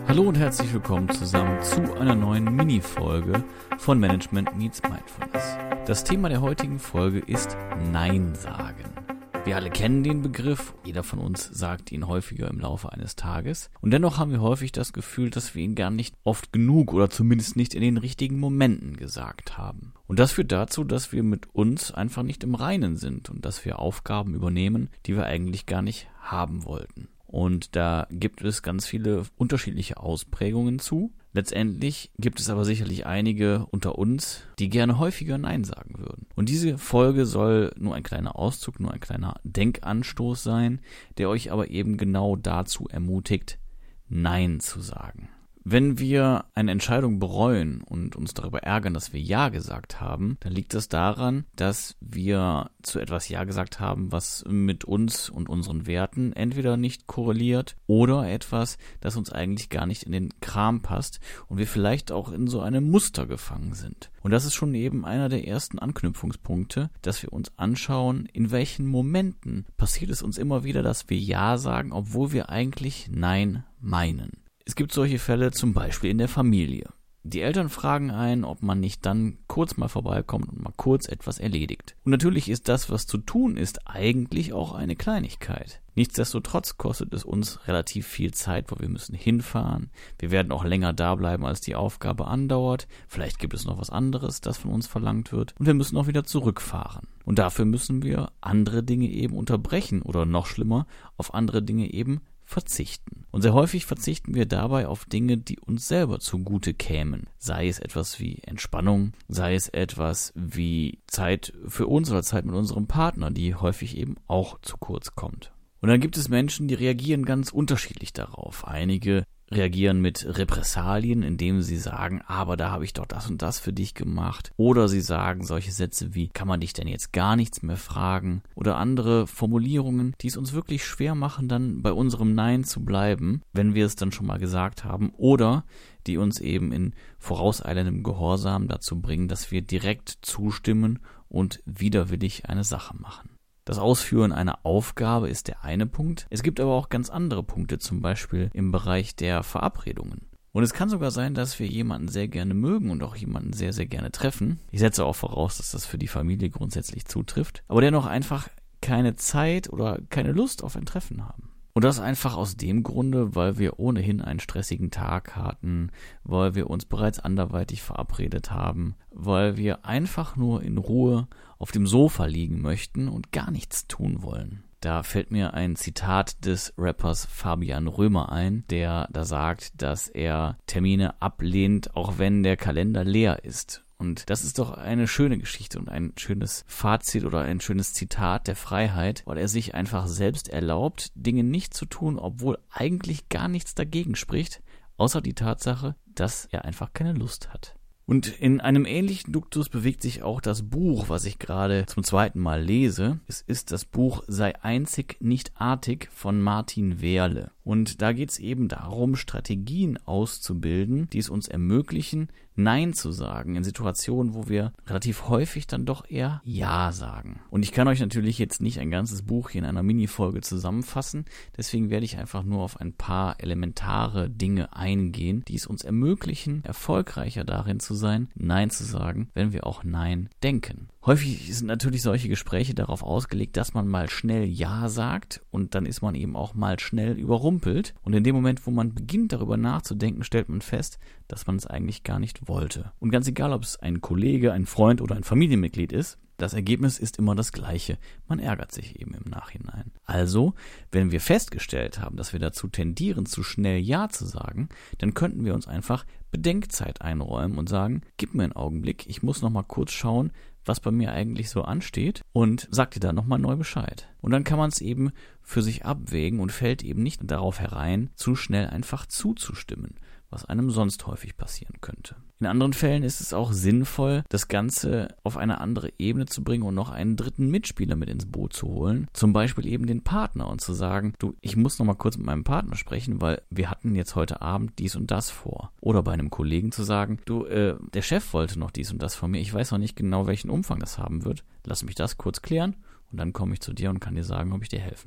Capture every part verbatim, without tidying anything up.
Hallo und herzlich willkommen zusammen zu einer neuen Mini-Folge von Management Meets Mindfulness. Das Thema der heutigen Folge ist Nein sagen. Wir alle kennen den Begriff, jeder von uns sagt ihn häufiger im Laufe eines Tages und dennoch haben wir häufig das Gefühl, dass wir ihn gar nicht oft genug oder zumindest nicht in den richtigen Momenten gesagt haben. Und das führt dazu, dass wir mit uns einfach nicht im Reinen sind und dass wir Aufgaben übernehmen, die wir eigentlich gar nicht haben wollten. Und da gibt es ganz viele unterschiedliche Ausprägungen zu. Letztendlich gibt es aber sicherlich einige unter uns, die gerne häufiger Nein sagen würden. Und diese Folge soll nur ein kleiner Auszug, nur ein kleiner Denkanstoß sein, der euch aber eben genau dazu ermutigt, Nein zu sagen. Wenn wir eine Entscheidung bereuen und uns darüber ärgern, dass wir Ja gesagt haben, dann liegt das daran, dass wir zu etwas Ja gesagt haben, was mit uns und unseren Werten entweder nicht korreliert oder etwas, das uns eigentlich gar nicht in den Kram passt und wir vielleicht auch in so einem Muster gefangen sind. Und das ist schon eben einer der ersten Anknüpfungspunkte, dass wir uns anschauen, in welchen Momenten passiert es uns immer wieder, dass wir Ja sagen, obwohl wir eigentlich Nein meinen. Es gibt solche Fälle zum Beispiel in der Familie. Die Eltern fragen einen, ob man nicht dann kurz mal vorbeikommt und mal kurz etwas erledigt. Und natürlich ist das, was zu tun ist, eigentlich auch eine Kleinigkeit. Nichtsdestotrotz kostet es uns relativ viel Zeit, weil wir müssen hinfahren. Wir werden auch länger da bleiben, als die Aufgabe andauert. Vielleicht gibt es noch was anderes, das von uns verlangt wird. Und wir müssen auch wieder zurückfahren. Und dafür müssen wir andere Dinge eben unterbrechen oder noch schlimmer, auf andere Dinge eben verzichten. Und sehr häufig verzichten wir dabei auf Dinge, die uns selber zugute kämen. Sei es etwas wie Entspannung, sei es etwas wie Zeit für uns oder Zeit mit unserem Partner, die häufig eben auch zu kurz kommt. Und dann gibt es Menschen, die reagieren ganz unterschiedlich darauf. Einige reagieren mit Repressalien, indem sie sagen, aber da habe ich doch das und das für dich gemacht. Oder sie sagen solche Sätze wie, kann man dich denn jetzt gar nichts mehr fragen? Oder andere Formulierungen, die es uns wirklich schwer machen, dann bei unserem Nein zu bleiben, wenn wir es dann schon mal gesagt haben. Oder die uns eben in vorauseilendem Gehorsam dazu bringen, dass wir direkt zustimmen und widerwillig eine Sache machen. Das Ausführen einer Aufgabe ist der eine Punkt. Es gibt aber auch ganz andere Punkte, zum Beispiel im Bereich der Verabredungen. Und es kann sogar sein, dass wir jemanden sehr gerne mögen und auch jemanden sehr, sehr gerne treffen. Ich setze auch voraus, dass das für die Familie grundsätzlich zutrifft, aber dennoch einfach keine Zeit oder keine Lust auf ein Treffen haben. Und das einfach aus dem Grunde, weil wir ohnehin einen stressigen Tag hatten, weil wir uns bereits anderweitig verabredet haben, weil wir einfach nur in Ruhe auf dem Sofa liegen möchten und gar nichts tun wollen. Da fällt mir ein Zitat des Rappers Fabian Römer ein, der da sagt, dass er Termine ablehnt, auch wenn der Kalender leer ist. Und das ist doch eine schöne Geschichte und ein schönes Fazit oder ein schönes Zitat der Freiheit, weil er sich einfach selbst erlaubt, Dinge nicht zu tun, obwohl eigentlich gar nichts dagegen spricht, außer die Tatsache, dass er einfach keine Lust hat. Und in einem ähnlichen Duktus bewegt sich auch das Buch, was ich gerade zum zweiten Mal lese. Es ist das Buch Sei einzig, nicht artig von Martin Wehrle. Und da geht es eben darum, Strategien auszubilden, die es uns ermöglichen, Nein zu sagen in Situationen, wo wir relativ häufig dann doch eher Ja sagen. Und ich kann euch natürlich jetzt nicht ein ganzes Buch hier in einer Mini-Folge zusammenfassen, deswegen werde ich einfach nur auf ein paar elementare Dinge eingehen, die es uns ermöglichen, erfolgreicher darin zu sein, Nein zu sagen, wenn wir auch Nein denken. Häufig sind natürlich solche Gespräche darauf ausgelegt, dass man mal schnell Ja sagt und dann ist man eben auch mal schnell überrumpelt. Und in dem Moment, wo man beginnt, darüber nachzudenken, stellt man fest, dass man es eigentlich gar nicht wollte. Und ganz egal, ob es ein Kollege, ein Freund oder ein Familienmitglied ist, das Ergebnis ist immer das gleiche. Man ärgert sich eben im Nachhinein. Also, wenn wir festgestellt haben, dass wir dazu tendieren, zu schnell Ja zu sagen, dann könnten wir uns einfach Bedenkzeit einräumen und sagen, gib mir einen Augenblick, ich muss noch mal kurz schauen, was bei mir eigentlich so ansteht und sag dir dann nochmal neu Bescheid. Und dann kann man es eben für sich abwägen und fällt eben nicht darauf herein, zu schnell einfach zuzustimmen, was einem sonst häufig passieren könnte. In anderen Fällen ist es auch sinnvoll, das Ganze auf eine andere Ebene zu bringen und noch einen dritten Mitspieler mit ins Boot zu holen. Zum Beispiel eben den Partner und zu sagen, du, ich muss noch mal kurz mit meinem Partner sprechen, weil wir hatten jetzt heute Abend dies und das vor. Oder bei einem Kollegen zu sagen, du, äh, der Chef wollte noch dies und das von mir. Ich weiß noch nicht genau, welchen Umfang das haben wird. Lass mich das kurz klären und dann komme ich zu dir und kann dir sagen, ob ich dir helfen kann.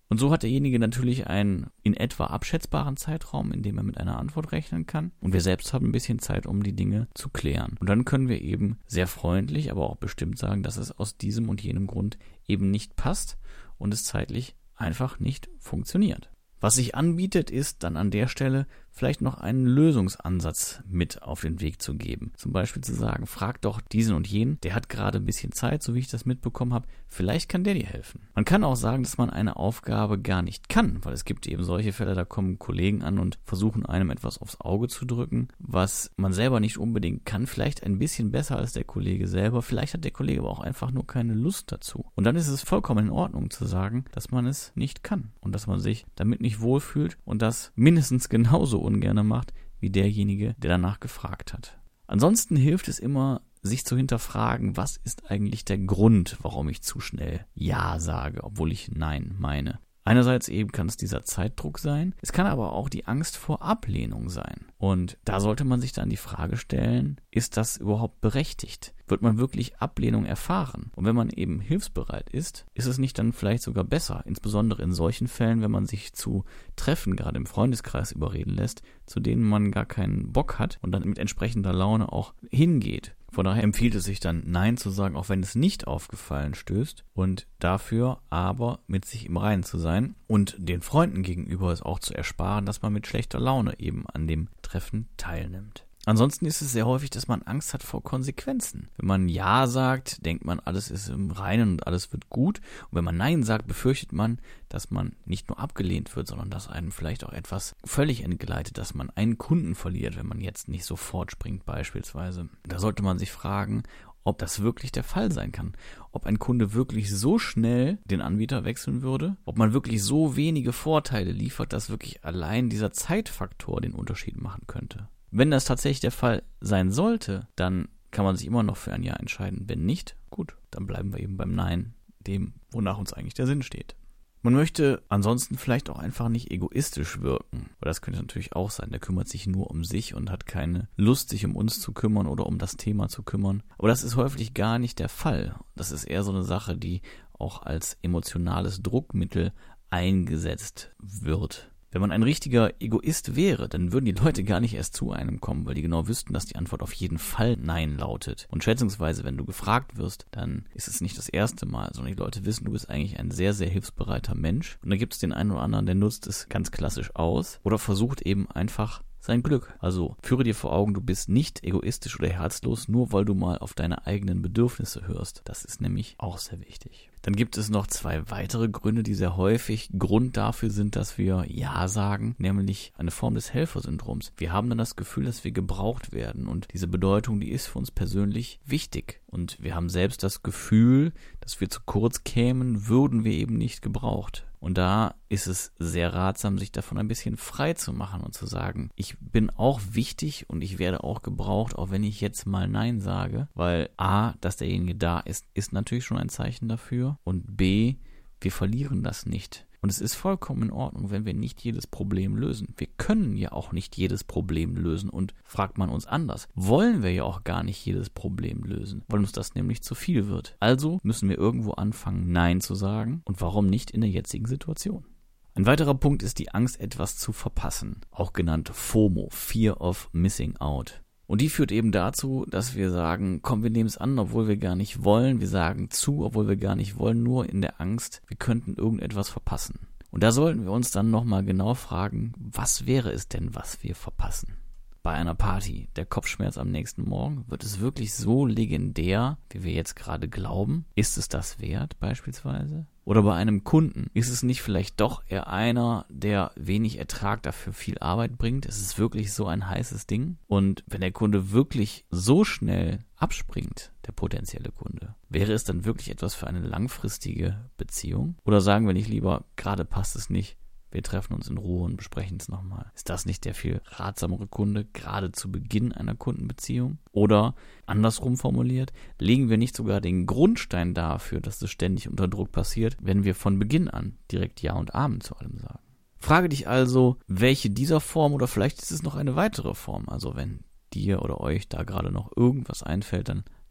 Und so hat derjenige natürlich einen in etwa abschätzbaren Zeitraum, in dem er mit einer Antwort rechnen kann. Und wir selbst haben ein bisschen Zeit, um die Dinge zu klären. Und dann können wir eben sehr freundlich, aber auch bestimmt sagen, dass es aus diesem und jenem Grund eben nicht passt und es zeitlich einfach nicht funktioniert. Was sich anbietet, ist dann an der Stelle vielleicht noch einen Lösungsansatz mit auf den Weg zu geben. Zum Beispiel zu sagen, frag doch diesen und jenen, der hat gerade ein bisschen Zeit, so wie ich das mitbekommen habe, vielleicht kann der dir helfen. Man kann auch sagen, dass man eine Aufgabe gar nicht kann, weil es gibt eben solche Fälle, da kommen Kollegen an und versuchen einem etwas aufs Auge zu drücken, was man selber nicht unbedingt kann, vielleicht ein bisschen besser als der Kollege selber, vielleicht hat der Kollege aber auch einfach nur keine Lust dazu. Und dann ist es vollkommen in Ordnung zu sagen, dass man es nicht kann und dass man sich damit nicht wohlfühlt und das mindestens genauso ungerne macht, wie derjenige, der danach gefragt hat. Ansonsten hilft es immer, sich zu hinterfragen, was ist eigentlich der Grund, warum ich zu schnell Ja sage, obwohl ich Nein meine. Einerseits eben kann es dieser Zeitdruck sein, es kann aber auch die Angst vor Ablehnung sein. Und da sollte man sich dann die Frage stellen, ist das überhaupt berechtigt? Wird man wirklich Ablehnung erfahren? Und wenn man eben hilfsbereit ist, ist es nicht dann vielleicht sogar besser, insbesondere in solchen Fällen, wenn man sich zu Treffen, gerade im Freundeskreis, überreden lässt, zu denen man gar keinen Bock hat und dann mit entsprechender Laune auch hingeht. Von daher empfiehlt es sich dann, Nein zu sagen, auch wenn es nicht aufgefallen stößt und dafür aber mit sich im Reinen zu sein und den Freunden gegenüber es auch zu ersparen, dass man mit schlechter Laune eben an dem Treffen teilnimmt. Ansonsten ist es sehr häufig, dass man Angst hat vor Konsequenzen. Wenn man Ja sagt, denkt man, alles ist im Reinen und alles wird gut. Und wenn man Nein sagt, befürchtet man, dass man nicht nur abgelehnt wird, sondern dass einem vielleicht auch etwas völlig entgleitet, dass man einen Kunden verliert, wenn man jetzt nicht sofort springt beispielsweise. Da sollte man sich fragen, ob das wirklich der Fall sein kann. Ob ein Kunde wirklich so schnell den Anbieter wechseln würde, ob man wirklich so wenige Vorteile liefert, dass wirklich allein dieser Zeitfaktor den Unterschied machen könnte. Wenn das tatsächlich der Fall sein sollte, dann kann man sich immer noch für ein Ja entscheiden. Wenn nicht, gut, dann bleiben wir eben beim Nein, dem, wonach uns eigentlich der Sinn steht. Man möchte ansonsten vielleicht auch einfach nicht egoistisch wirken. Aber das könnte natürlich auch sein. Der kümmert sich nur um sich und hat keine Lust, sich um uns zu kümmern oder um das Thema zu kümmern. Aber das ist häufig gar nicht der Fall. Das ist eher so eine Sache, die auch als emotionales Druckmittel eingesetzt wird. Wenn man ein richtiger Egoist wäre, dann würden die Leute gar nicht erst zu einem kommen, weil die genau wüssten, dass die Antwort auf jeden Fall Nein lautet. Und schätzungsweise, wenn du gefragt wirst, dann ist es nicht das erste Mal, sondern die Leute wissen, du bist eigentlich ein sehr, sehr hilfsbereiter Mensch. Und da gibt es den einen oder anderen, der nutzt es ganz klassisch aus oder versucht eben einfach sein Glück. Also führe dir vor Augen, du bist nicht egoistisch oder herzlos, nur weil du mal auf deine eigenen Bedürfnisse hörst. Das ist nämlich auch sehr wichtig. Dann gibt es noch zwei weitere Gründe, die sehr häufig Grund dafür sind, dass wir Ja sagen, nämlich eine Form des Helfersyndroms. Wir haben dann das Gefühl, dass wir gebraucht werden und diese Bedeutung, die ist für uns persönlich wichtig. Und wir haben selbst das Gefühl, dass wir zu kurz kämen, würden wir eben nicht gebraucht. Und da ist es sehr ratsam, sich davon ein bisschen frei zu machen und zu sagen, ich bin auch wichtig und ich werde auch gebraucht, auch wenn ich jetzt mal Nein sage, weil A, dass derjenige da ist, ist natürlich schon ein Zeichen dafür und B, wir verlieren das nicht. Und es ist vollkommen in Ordnung, wenn wir nicht jedes Problem lösen. Wir können ja auch nicht jedes Problem lösen und fragt man uns anders, wollen wir ja auch gar nicht jedes Problem lösen, weil uns das nämlich zu viel wird. Also müssen wir irgendwo anfangen, Nein zu sagen und warum nicht in der jetzigen Situation. Ein weiterer Punkt ist die Angst, etwas zu verpassen, auch genannt FOMO, Fear of Missing Out. Und die führt eben dazu, dass wir sagen, komm, wir nehmen es an, obwohl wir gar nicht wollen. Wir sagen zu, obwohl wir gar nicht wollen, nur in der Angst, wir könnten irgendetwas verpassen. Und da sollten wir uns dann nochmal genau fragen, was wäre es denn, was wir verpassen? Bei einer Party, der Kopfschmerz am nächsten Morgen, wird es wirklich so legendär, wie wir jetzt gerade glauben? Ist es das wert beispielsweise? Oder bei einem Kunden, ist es nicht vielleicht doch eher einer, der wenig Ertrag dafür viel Arbeit bringt? Ist es wirklich so ein heißes Ding? Und wenn der Kunde wirklich so schnell abspringt, der potenzielle Kunde, wäre es dann wirklich etwas für eine langfristige Beziehung? Oder sagen wir nicht lieber, gerade passt es nicht, wir treffen uns in Ruhe und besprechen es nochmal. Ist das nicht der viel ratsamere Kunde, gerade zu Beginn einer Kundenbeziehung? Oder, andersrum formuliert, legen wir nicht sogar den Grundstein dafür, dass es ständig unter Druck passiert, wenn wir von Beginn an direkt Ja und Amen zu allem sagen? Frage dich also, welche dieser Form oder vielleicht ist es noch eine weitere Form. Also wenn dir oder euch da gerade noch irgendwas einfällt, dann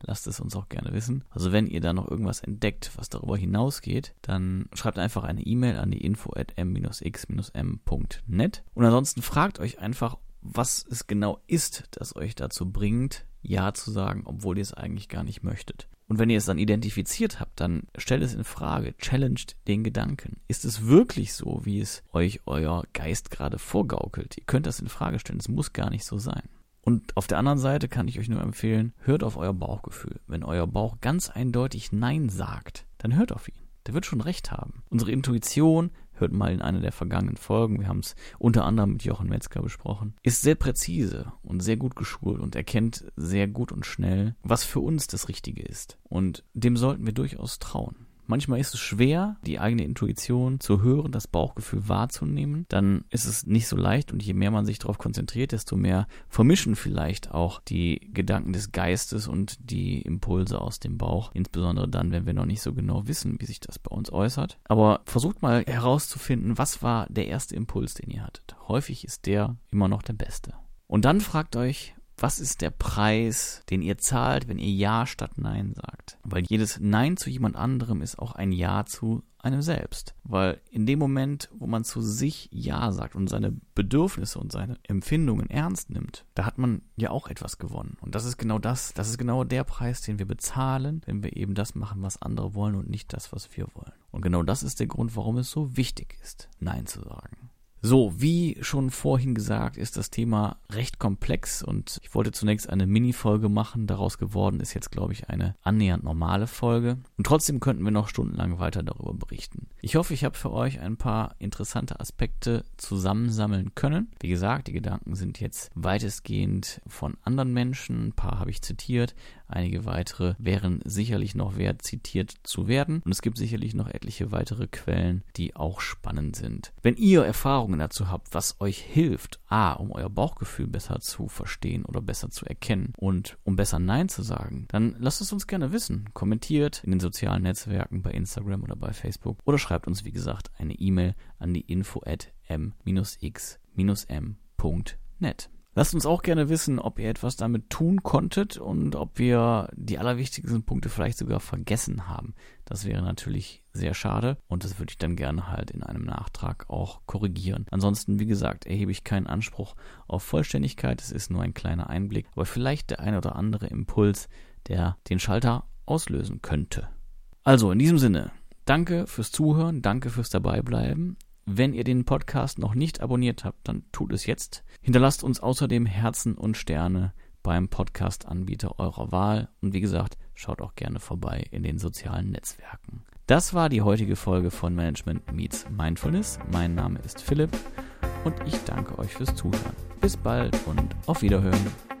lasst es uns auch gerne wissen. Also wenn ihr da noch irgendwas entdeckt, was darüber hinausgeht, dann schreibt einfach eine E-Mail an die info at m x m punkt net. Und ansonsten fragt euch einfach, was es genau ist, das euch dazu bringt, Ja zu sagen, obwohl ihr es eigentlich gar nicht möchtet. Und wenn ihr es dann identifiziert habt, dann stellt es in Frage, challenged den Gedanken. Ist es wirklich so, wie es euch euer Geist gerade vorgaukelt? Ihr könnt das in Frage stellen, es muss gar nicht so sein. Und auf der anderen Seite kann ich euch nur empfehlen, hört auf euer Bauchgefühl. Wenn euer Bauch ganz eindeutig Nein sagt, dann hört auf ihn. Der wird schon recht haben. Unsere Intuition, hört mal in einer der vergangenen Folgen, wir haben es unter anderem mit Jochen Metzger besprochen, ist sehr präzise und sehr gut geschult und erkennt sehr gut und schnell, was für uns das Richtige ist. Und dem sollten wir durchaus trauen. Manchmal ist es schwer, die eigene Intuition zu hören, das Bauchgefühl wahrzunehmen. Dann ist es nicht so leicht und je mehr man sich darauf konzentriert, desto mehr vermischen vielleicht auch die Gedanken des Geistes und die Impulse aus dem Bauch. Insbesondere dann, wenn wir noch nicht so genau wissen, wie sich das bei uns äußert. Aber versucht mal herauszufinden, was war der erste Impuls, den ihr hattet. Häufig ist der immer noch der beste. Und dann fragt euch, was ist der Preis, den ihr zahlt, wenn ihr Ja statt Nein sagt? Weil jedes Nein zu jemand anderem ist auch ein Ja zu einem selbst. Weil in dem Moment, wo man zu sich Ja sagt und seine Bedürfnisse und seine Empfindungen ernst nimmt, da hat man ja auch etwas gewonnen. Und das ist genau das, das ist genau der Preis, den wir bezahlen, wenn wir eben das machen, was andere wollen und nicht das, was wir wollen. Und genau das ist der Grund, warum es so wichtig ist, Nein zu sagen. So, wie schon vorhin gesagt, ist das Thema recht komplex und ich wollte zunächst eine Mini-Folge machen. Daraus geworden ist jetzt, glaube ich, eine annähernd normale Folge. Und trotzdem könnten wir noch stundenlang weiter darüber berichten. Ich hoffe, ich habe für euch ein paar interessante Aspekte zusammensammeln können. Wie gesagt, die Gedanken sind jetzt weitestgehend von anderen Menschen. Ein paar habe ich zitiert. Einige weitere wären sicherlich noch wert, zitiert zu werden. Und es gibt sicherlich noch etliche weitere Quellen, die auch spannend sind. Wenn ihr Erfahrungen dazu habt, was euch hilft, a, um euer Bauchgefühl besser zu verstehen oder besser zu erkennen und um besser Nein zu sagen, dann lasst es uns gerne wissen. Kommentiert in den sozialen Netzwerken bei Instagram oder bei Facebook oder schreibt uns, wie gesagt, eine E-Mail an die info at m x m punkt net. Lasst uns auch gerne wissen, ob ihr etwas damit tun konntet und ob wir die allerwichtigsten Punkte vielleicht sogar vergessen haben. Das wäre natürlich sehr schade und das würde ich dann gerne halt in einem Nachtrag auch korrigieren. Ansonsten, wie gesagt, erhebe ich keinen Anspruch auf Vollständigkeit. Es ist nur ein kleiner Einblick, aber vielleicht der ein oder andere Impuls, der den Schalter auslösen könnte. Also in diesem Sinne, danke fürs Zuhören, danke fürs Dabeibleiben. Wenn ihr den Podcast noch nicht abonniert habt, dann tut es jetzt. Hinterlasst uns außerdem Herzen und Sterne beim Podcast-Anbieter eurer Wahl. Und wie gesagt, schaut auch gerne vorbei in den sozialen Netzwerken. Das war die heutige Folge von Management Meets Mindfulness. Mein Name ist Philipp und ich danke euch fürs Zuhören. Bis bald und auf Wiederhören.